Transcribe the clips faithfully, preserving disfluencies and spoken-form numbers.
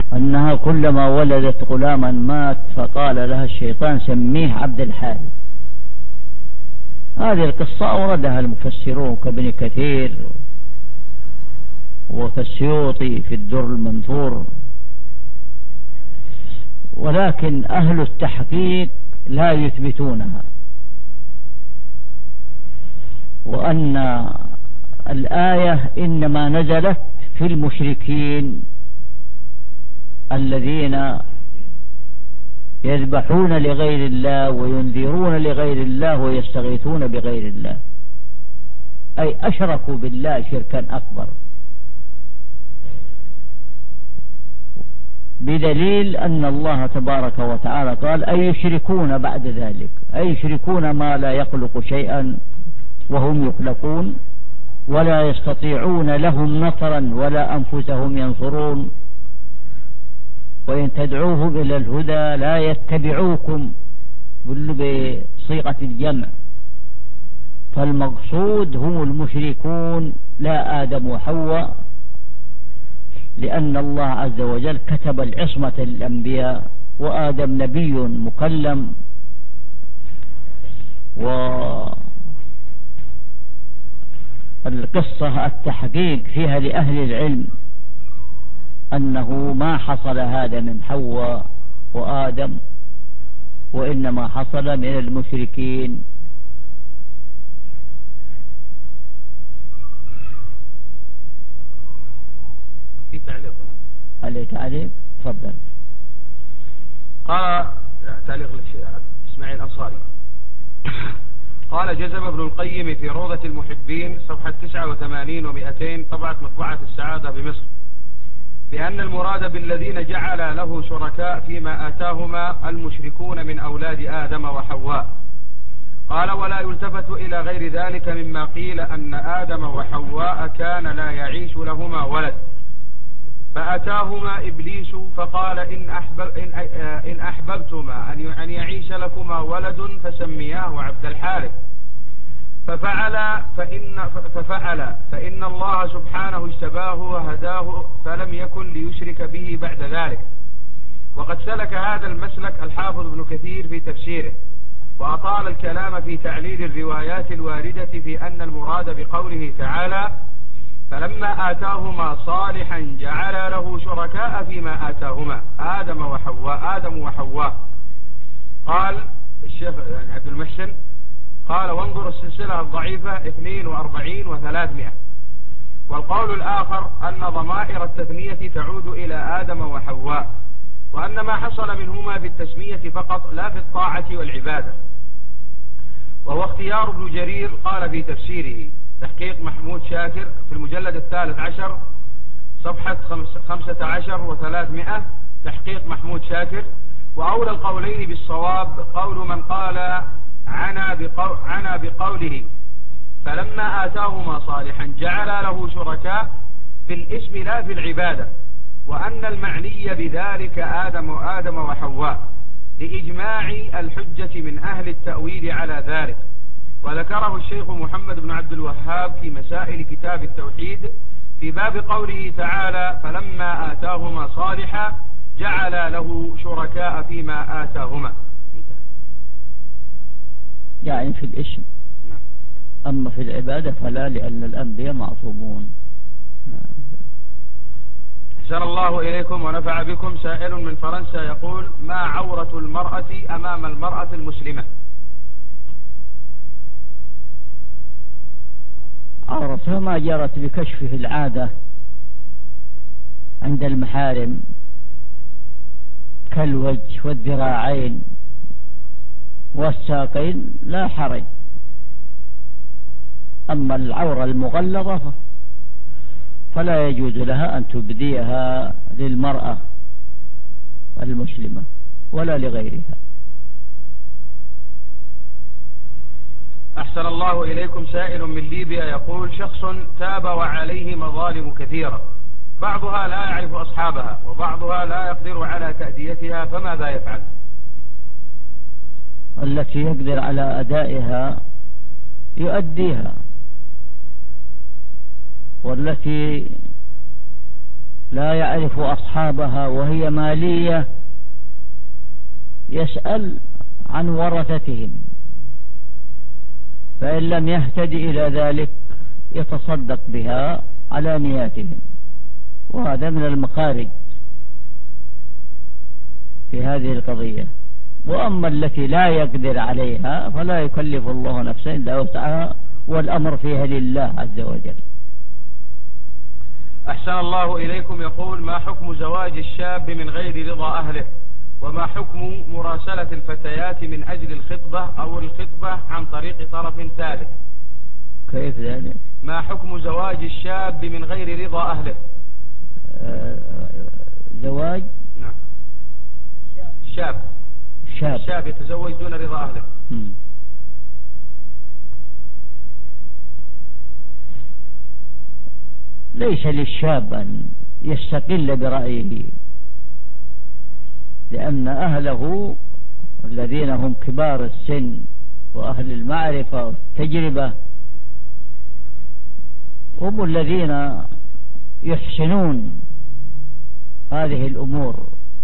أنها كلما ولدت غلاما مات فقال لها الشيطان سميه عبد الحارث. هذه القصة أوردها المفسرون كابن كثير وكالسيوطي في الدر المنثور، ولكن أهل التحقيق لا يثبتونها، وأن الآية إنما نزلت في المشركين الذين يذبحون لغير الله وينذرون لغير الله ويستغيثون بغير الله، أي أشركوا بالله شركا أكبر، بدليل أن الله تبارك وتعالى قال أي يشركون بعد ذلك، أي يشركون ما لا يخلق شيئا وهم يخلقون ولا يستطيعون لهم نصرا ولا أنفسهم ينصرون، وإن تدعوهم إلى الهدى لا يتبعوكم بصيغة الجمع، فالمقصود هم المشركون لا آدم وحواء، لأن الله عز وجل كتب العصمة للأنبياء، وآدم نبي مكلم، والقصة التحقيق فيها لأهل العلم أنه ما حصل هذا من حواء وآدم، وإنما حصل من المشركين. في تعليق عليه تعليق تفضل. قال تعليق إسماعيل الأنصاري قال جزم ابن القيم في روضة المحبين صفحة تسعة وثمانين ومئتين طبعة مطبعة السعادة بمصر بأن المراد بالذين جعل له شركاء فيما آتاهما المشركون من أولاد آدم وحواء. قال ولا يلتفت إلى غير ذلك مما قيل أن آدم وحواء كان لا يعيش لهما ولد، فأتاهما إبليس فقال إن, أحبب إن, إن أحببتما أن يعيش لكما ولد فسمياه عبد الحارث، ففعل فإن, ففعل فإن الله سبحانه اجتباه وهداه فلم يكن ليشرك به بعد ذلك. وقد سلك هذا المسلك الحافظ ابن كثير في تفسيره، وأطال الكلام في تعليل الروايات الواردة في أن المراد بقوله تعالى فلما آتاهما صالحا جعل له شركاء فيما آتاهما آدم وحواء آدم وحواء. قال الشيخ يعني عبد المحسن قال وانظر السلسلة الضعيفة اثنين وأربعين وثلاثمائة. والقول الآخر أن ضمائر التثنية تعود إلى آدم وحواء، وأن ما حصل منهما في التسمية فقط لا في الطاعة والعبادة. وهو اختيار ابن جرير قال في تفسيره تحقيق محمود شاكر في المجلد الثالث عشر صفحة خمسة عشر وثلاثمائة تحقيق محمود شاكر. وأولى القولين بالصواب قول من قال عنا, بقو عنا بقوله فلما آتاهما صالحا جعل له شركاء في الاسم لا في العبادة، وأن المعني بذلك آدم وآدم وحواء لإجماع الحجة من أهل التأويل على ذلك. وذكره الشيخ محمد بن عبد الوهاب في مسائل كتاب التوحيد في باب قوله تعالى فلما آتاهما صالحا جعل له شركاء فيما آتاهما، يعني في الاسم. أما في العبادة فلا، لأن الأنبياء معصومون. أحسن الله إليكم ونفع بكم. سائل من فرنسا يقول ما عورة المرأة أمام المرأة المسلمة؟ عورتها ما جرت بكشفه العادة عند المحارم كالوجه والذراعين والساقين لا حرج. أما العورة المغلظة فلا يجوز لها أن تبديها للمرأة المسلمة ولا لغيرها. أحسن الله إليكم. سائل من ليبيا يقول شخص تاب وعليه مظالم كثيرة، بعضها لا يعرف أصحابها وبعضها لا يقدر على تأديتها، فماذا يفعل؟ التي يقدر على أدائها يؤديها، والتي لا يعرف أصحابها وهي مالية يسأل عن ورثتهم، فإن لم يهتدي إلى ذلك يتصدق بها على نياتهم، وهذا من المخارج في هذه القضية. وأما التي لا يقدر عليها فلا يكلف الله نفسا إلا وسعها، والأمر فيها لله عز وجل. أحسن الله إليكم. يقول: ما حكم زواج الشاب من غير رضا أهله؟ وما حكم مراسلة الفتيات من أجل الخطبة أو الخطبة عن طريق طرف ثالث؟ كيف ذلك؟ ما حكم زواج الشاب من غير رضا أهله؟ آه زواج نعم شاب شاب شاب يتزوج دون رضا أهله. م. ليس للشاب أن يستقل برأيه، لأن أهله الذين هم كبار السن وأهل المعرفة والتجربة هم الذين يحسنون هذه الأمور،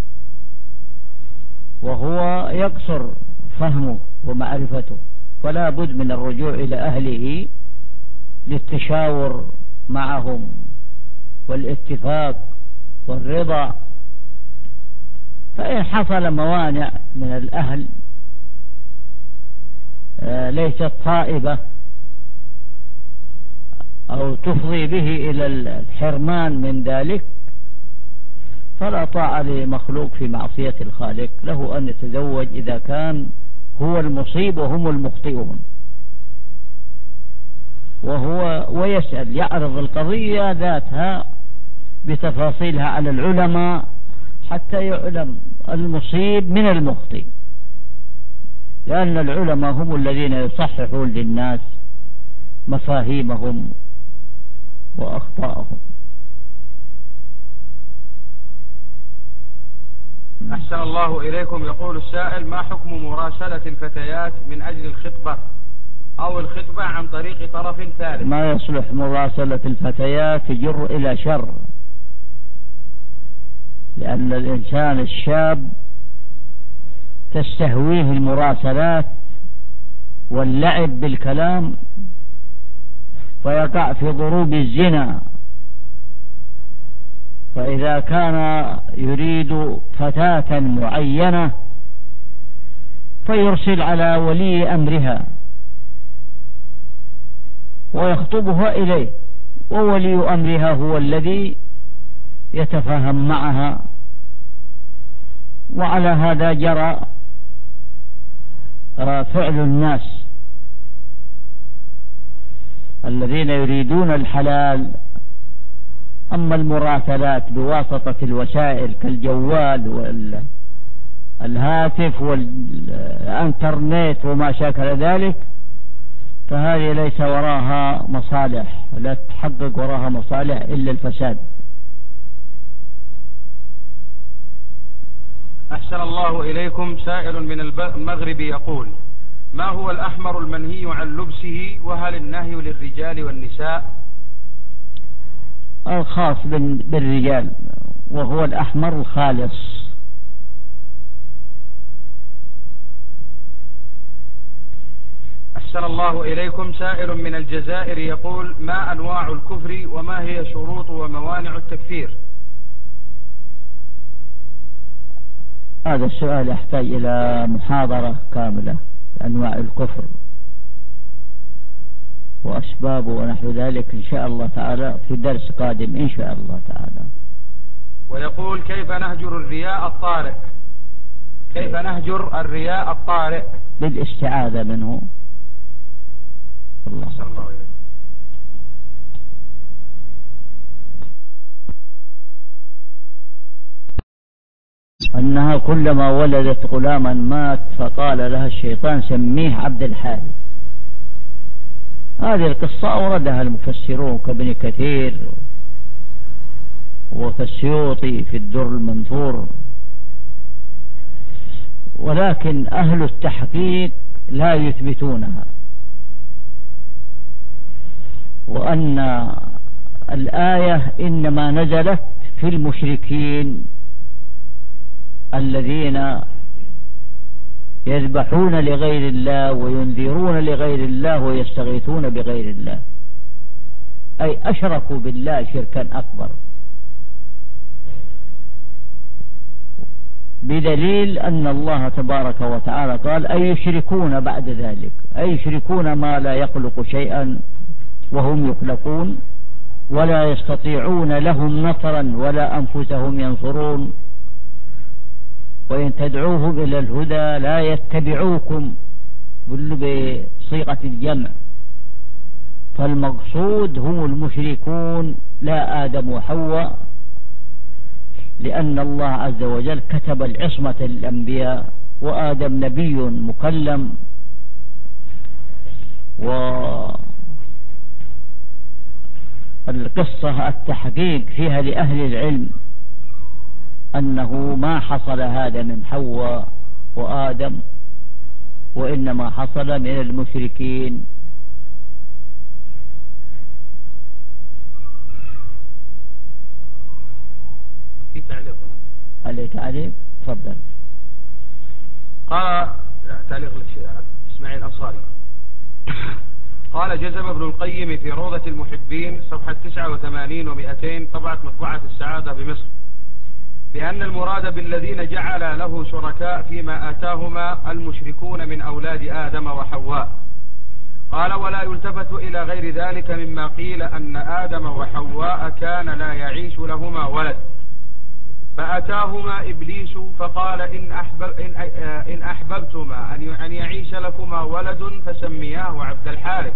وهو يقصر فهمه ومعرفته، فلا بد من الرجوع إلى أهله للتشاور معهم والاتفاق والرضا. فإن حصل موانع من الأهل ليست صائبة أو تفضي به إلى الحرمان من ذلك، فلا طاعة لمخلوق في معصية الخالق، له أن يتزوج إذا كان هو المصيب وهم المخطئون، وهو ويسأل يعرض القضية ذاتها بتفاصيلها على العلماء حتى يعلم المصيب من المخطئ، لأن العلماء هم الذين يصححون للناس مفاهيمهم وأخطاءهم. أحسن الله إليكم. يقول السائل: ما حكم مراسلة الفتيات من أجل الخطبة أو الخطبة عن طريق طرف ثالث؟ ما يصلح مراسلة الفتيات، يجر إلى شر، لأن الإنسان الشاب تستهويه المراسلات واللعب بالكلام فيقع في ضروب الزنا. فإذا كان يريد فتاة معينة فيرسل على ولي أمرها ويخطبها إليه، وولي أمرها هو الذي يتفاهم معها، وعلى هذا جرى فعل الناس الذين يريدون الحلال. أما المراسلات بواسطة الوسائل كالجوال والهاتف والإنترنت وما شاكل ذلك، فهذه ليس وراها مصالح، لا تحقق وراها مصالح إلا الفساد. أحسن الله إليكم. سائل من المغرب يقول: ما هو الأحمر المنهي عن لبسه، وهل النهي للرجال والنساء؟ الخاص بالرجال، وهو الأحمر الخالص. أحسن الله إليكم. سائل من الجزائر يقول: ما أنواع الكفر وما هي شروط وموانع التكفير؟ هذا السؤال يحتاج إلى محاضرة كاملة، أنواع الكفر وأسبابه ونحو ذلك إن شاء الله تعالى في درس قادم إن شاء الله تعالى. ويقول: كيف نهجر الرياء الطارئ؟ كيف نهجر الرياء الطارئ؟ بالاستعاذة منه. الله صلى الله عليه وسلم. أنها كلما ولدت غلاما مات فقال لها الشيطان: سميه عبد الحارث. هذه القصة أوردها المفسرون كابن كثير وكالسيوطي في الدر المنثور، ولكن أهل التحقيق لا يثبتونها. وأن الآية إنما نزلت في المشركين الذين يذبحون لغير الله وينذرون لغير الله ويستغيثون بغير الله، أي أشركوا بالله شركا أكبر، بدليل أن الله تبارك وتعالى قال أي يشركون بعد ذلك، أي يشركون ما لا يخلق شيئا وهم يخلقون ولا يستطيعون لهم نصرا ولا أنفسهم ينصرون، وإن تدعوهم إلى الهدى لا يتبعوكم بصيغة الجمع، فالمقصود هم المشركون لا آدم وحواء، لأن الله عز وجل كتب العصمة للأنبياء وآدم نبي مكلم. والقصة التحقيق فيها لأهل العلم أنه ما حصل هذا من حواء وآدم، وإنما حصل من المشركين. في تعليق عليه تعليق تفضل. قال تعليق اسماعيل الأنصاري قال جزم ابن القيم في روضة المحبين صفحة تسعة وثمانين ومئتين طبعة مطبعة السعادة بمصر بأن المراد بالذين جعل له شركاء فيما آتاهما المشركون من أولاد آدم وحواء. قال ولا يلتفت إلى غير ذلك مما قيل أن آدم وحواء كان لا يعيش لهما ولد، فأتاهما إبليس فقال إن, أحبب إن, إن أحببتما أن يعيش لكما ولد فسمياه عبد الحارث،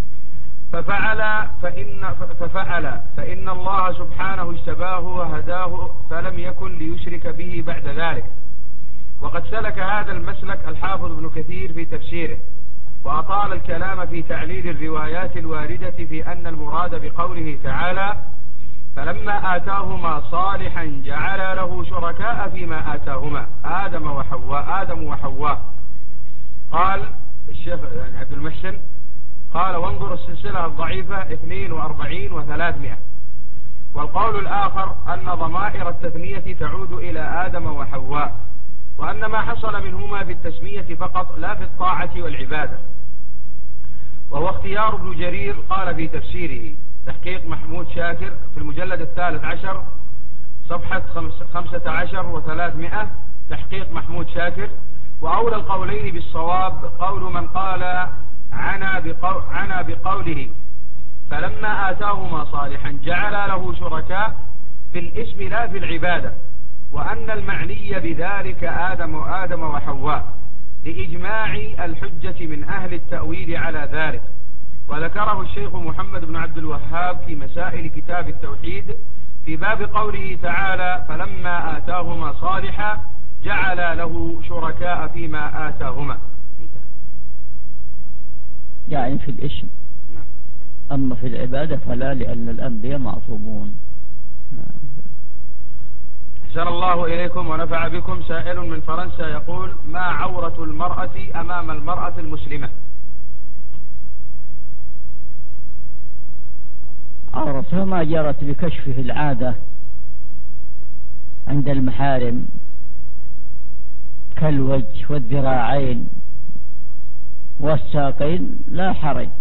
ففعل فإن, ففعل فإن الله سبحانه اجتباه وهداه فلم يكن ليشرك به بعد ذلك. وقد سلك هذا المسلك الحافظ ابن كثير في تفسيره، وأطال الكلام في تعليل الروايات الواردة في أن المراد بقوله تعالى فلما آتاهما صالحا جعل له شركاء فيما آتاهما آدم وحواء آدم وحواء. قال الشيخ يعني عبد المحسن قال وانظر السلسلة الضعيفة اثنين وأربعين وثلاثمائة. والقول الآخر أن ضمائر التثنية تعود إلى آدم وحواء، وأن ما حصل منهما في التسمية فقط لا في الطاعة والعبادة. وهو اختيار ابن جرير قال في تفسيره تحقيق محمود شاكر في المجلد الثالث عشر صفحة خمسة عشر وثلاثمائة تحقيق محمود شاكر. وأولى القولين بالصواب قول من قال عنا, بقو عنا بقوله فلما آتاهما صالحا جعل له شركاء في الاسم لا في العبادة، وأن المعني بذلك آدم وآدم وحواء لإجماع الحجة من أهل التأويل على ذلك. وذكره الشيخ محمد بن عبد الوهاب في مسائل كتاب التوحيد في باب قوله تعالى فلما آتاهما صالحا جعل له شركاء فيما آتاهما، يعني في الاسم. أما في العبادة فلا، لأن الأنبياء معصومون. أحسن الله إليكم ونفع بكم. سائل من فرنسا يقول ما عورة المرأة أمام المرأة المسلمة؟ عورتها ما جرت بكشفه العادة عند المحارم كالوجه والذراعين والساقين لا حرج.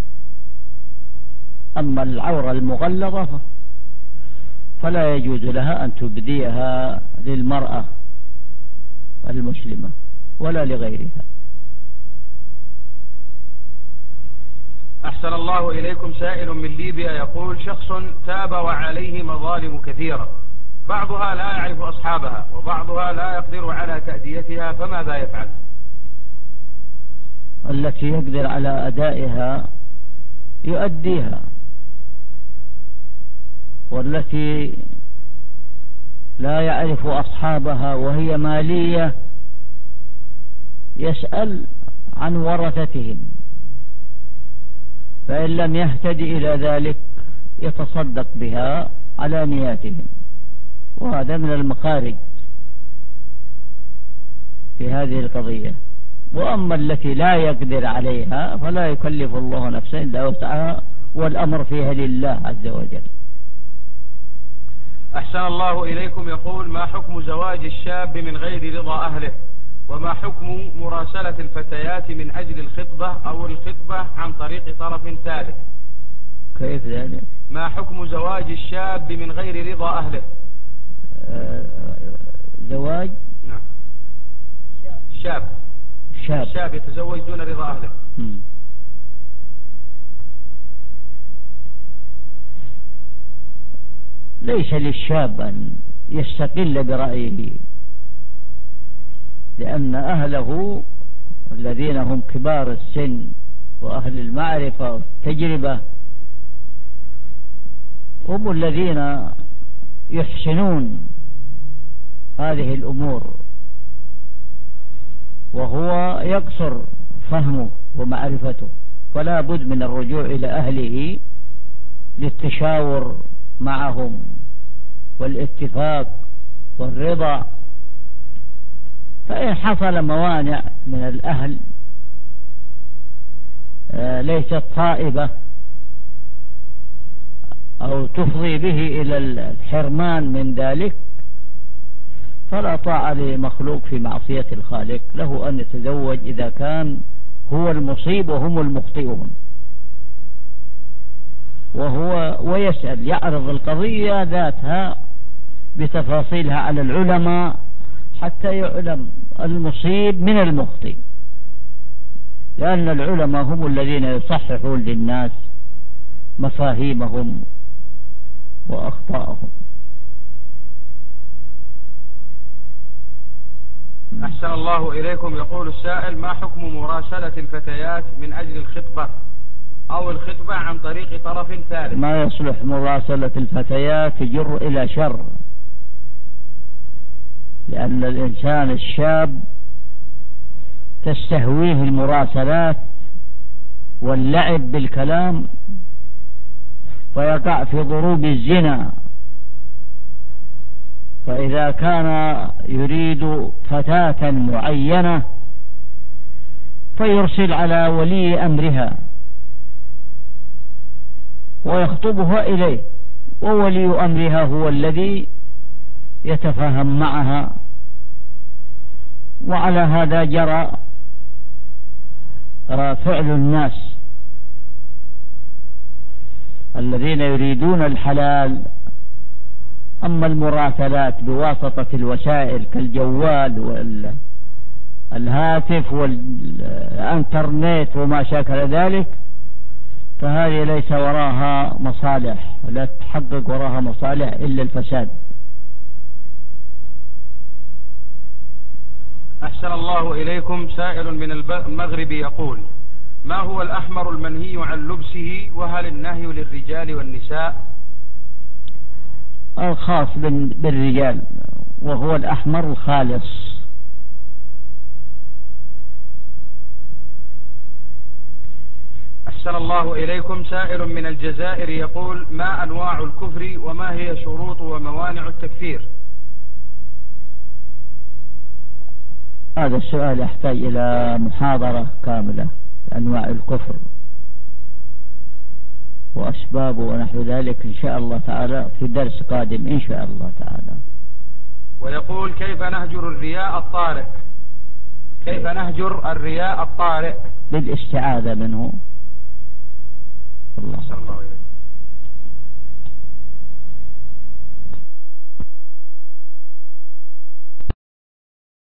أما العورة المغلظة فلا يجوز لها أن تبديها للمرأة المسلمة ولا لغيرها. أحسن الله إليكم. سائل من ليبيا يقول شخص تاب وعليه مظالم كثيرة، بعضها لا يعرف أصحابها وبعضها لا يقدر على تأديتها، فماذا يفعل؟ التي يقدر على أدائها يؤديها، والتي لا يعرف أصحابها وهي مالية يسأل عن ورثتهم، فإن لم يهتدي إلى ذلك يتصدق بها على نياتهم، وهذا من المخارج في هذه القضية. وأما التي لا يقدر عليها فلا يكلف الله نفسا إلا وسعها، والأمر فيها لله عز وجل. أحسن الله إليكم. يقول: ما حكم زواج الشاب من غير رضا أهله؟ وما حكم مراسلة الفتيات من أجل الخطبة أو الخطبة عن طريق طرف ثالث؟ كيف ذلك؟ ما حكم زواج الشاب من غير رضا أهله؟ آه زواج نعم شاب شاب شاب يتزوج دون رضا أهله. م. ليس للشاب أن يستقل برأيه، لأن أهله الذين هم كبار السن وأهل المعرفة والتجربة هم الذين يحسنون هذه الأمور، وهو يقصر فهمه ومعرفته، فلا بد من الرجوع إلى أهله للتشاور معهم والاتفاق والرضا. فإن حصل موانع من الأهل ليست طائبة أو تفضي به إلى الحرمان من ذلك، فلا طاعة لمخلوق في معصية الخالق، له أن يتزوج إذا كان هو المصيب وهم المخطئون، وهو ويسأل يعرض القضية ذاتها بتفاصيلها على العلماء حتى يعلم المصيب من المخطئ، لأن العلماء هم الذين يصححون للناس مفاهيمهم وأخطاءهم. أحسن الله إليكم. يقول السائل: ما حكم مراسلة الفتيات من أجل الخطبة أو الخطبة عن طريق طرف ثالث؟ ما يصلح مراسلة الفتيات، يجر إلى شر، لأن الإنسان الشاب تستهويه المراسلات واللعب بالكلام فيقع في ضروب الزنا. فإذا كان يريد فتاة معينة فيرسل على ولي أمرها ويخطبها إليه، وولي أمرها هو الذي يتفاهم معها، وعلى هذا جرى فعل الناس الذين يريدون الحلال. أما المراسلات بواسطة الوسائل كالجوال والهاتف والإنترنت وما شاكل ذلك، فهذه ليس وراها مصالح، لا تحقق وراها مصالح إلا الفساد. أحسن الله إليكم. سائل من المغرب يقول: ما هو الأحمر المنهي عن لبسه، وهل النهي للرجال والنساء؟ الخاص بالرجال، وهو الأحمر الخالص. أحسن الله إليكم. سائل من الجزائر يقول: ما أنواع الكفر وما هي شروط وموانع التكفير؟ هذا السؤال يحتاج إلى محاضرة كاملة، أنواع الكفر وأسبابه ونحو ذلك إن شاء الله تعالى في درس قادم إن شاء الله تعالى. ويقول: كيف نهجر الرياء الطارئ؟ كيف نهجر الرياء الطارئ؟ بالاستعاذة منه. الله.